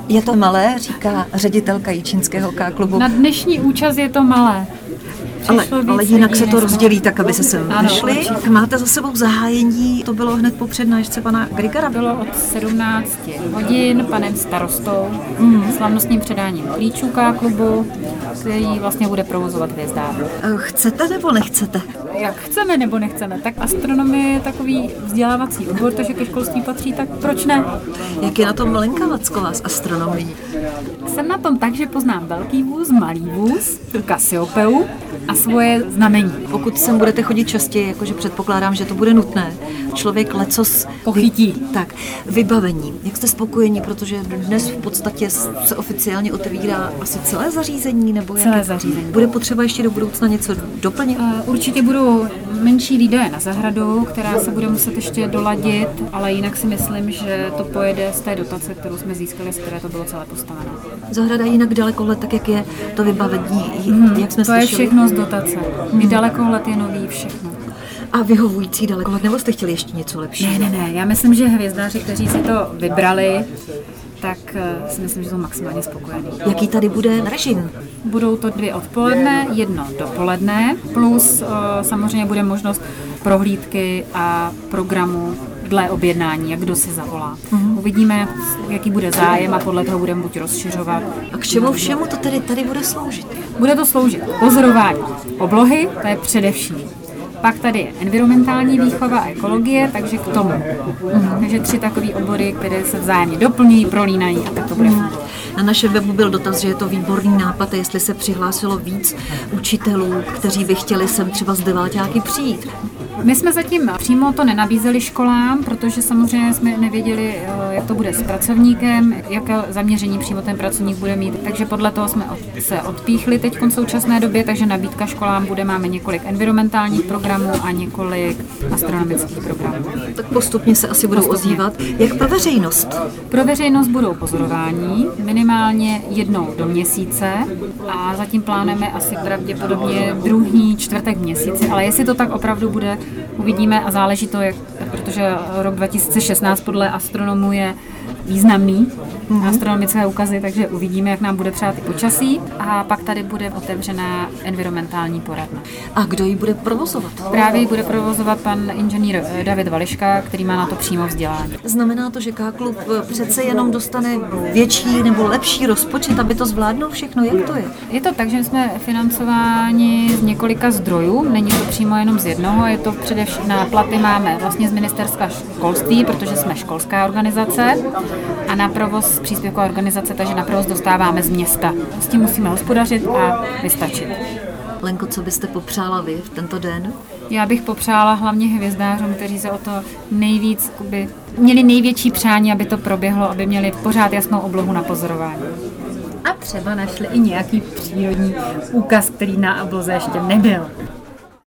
Je to malé, říká ředitelka Jičínského K-klubu. Na dnešní účast je to malé. Ale jinak se to rozdělí tak, aby se sem vešli. Určitě. Máte za sebou zahájení, to bylo hned po přednášce pana Grigara. Bylo od 17 hodin panem starostou, slavnostním předáním klíčů K-klubu, který vlastně bude provozovat Hvězdár. Chcete nebo nechcete? Jak chceme nebo nechceme, tak astronomie je takový vzdělávací obor, takže ke školství patří, tak proč ne? Jak je na tom Lenka Vacková s astronomií? Jsem na tom tak, že poznám velký vůz, malý vůz, Kasiopeu a svoje znamení. Pokud sem budete chodit častěji, jakože předpokládám, že to bude nutné, člověk lecos Pochytí. Tak, vybavení. Jak jste spokojení, protože dnes v podstatě se oficiálně otevírá asi celé zařízení, nebo Celé zařízení. Bude potřeba ještě do budoucna něco doplnit? Určitě budou menší výdaje na zahradu, která se bude muset ještě doladit, ale jinak si myslím, že to pojede z té dotace, kterou jsme získali, z které to bylo celé postaveno. Zahrada jinak dalekohled, tak jak je to vybavení, jak jsme To je slyšeli? všechno z dotace. I dalekohled je nový, všechno. A vyhovující dalekohled, nebo jste chtěli ještě něco lepšího? Ne, já myslím, že hvězdáři, kteří si to vybrali, tak si myslím, že jsou maximálně spokojení. Jaký tady bude režim? Budou to 2 odpoledne, 1 dopoledne, plus samozřejmě bude možnost prohlídky a programu dle objednání, jak kdo si zavolá. Uvidíme, jaký bude zájem a podle toho budeme buď rozšiřovat. A k čemu všemu to tedy tady bude sloužit? Bude to sloužit pozorování oblohy, to je především. Pak tady je environmentální výchova a ekologie, takže k tomu. Takže 3 takové obory, které se vzájemně doplňují, prolínají a tak to bude fungovat. Na našem webu byl dotaz, že je to výborný nápad, a jestli se přihlásilo víc učitelů, kteří by chtěli sem třeba z deváťáky přijít. My jsme zatím přímo to nenabízeli školám, protože samozřejmě jsme nevěděli, jak to bude s pracovníkem, jaké zaměření přímo ten pracovník bude mít. Takže podle toho jsme se odpíchli teď v současné době, takže nabídka školám bude, máme několik environmentálních programů a několik astronomických programů. Tak postupně se asi budou ozývat. Jak pro veřejnost? Pro veřejnost budou pozorování, minimálně 1 do měsíce a zatím plánujeme asi pravděpodobně 2. čtvrtek v měsíci, ale jestli to tak opravdu bude, uvidíme a záleží to, protože rok 2016 podle astronomů je významný, astronomické úkazy, takže uvidíme, jak nám bude přát i počasí a pak tady bude otevřená environmentální poradna. A kdo ji bude provozovat? Právě ji bude provozovat pan inženýr David Vališka, který má na to přímo vzdělání. Znamená to, že K-klub přece jenom dostane větší nebo lepší rozpočet, aby to zvládnul všechno? Jak to je? Je to tak, že jsme financováni z několika zdrojů, není to přímo jenom z jednoho, je to především na platy máme vlastně z ministerstva školství, protože jsme školská organizace a na provoz příspěvková organizace, takže na provoz dostáváme z města. S tím musíme hospodařit a vystačit. Lenko, co byste popřála vy v tento den? Já bych popřála hlavně hvězdářům, kteří se o to nejvíc měli největší přání, aby to proběhlo, aby měli pořád jasnou oblohu na pozorování. A třeba našli i nějaký přírodní úkaz, který na obloze ještě nebyl.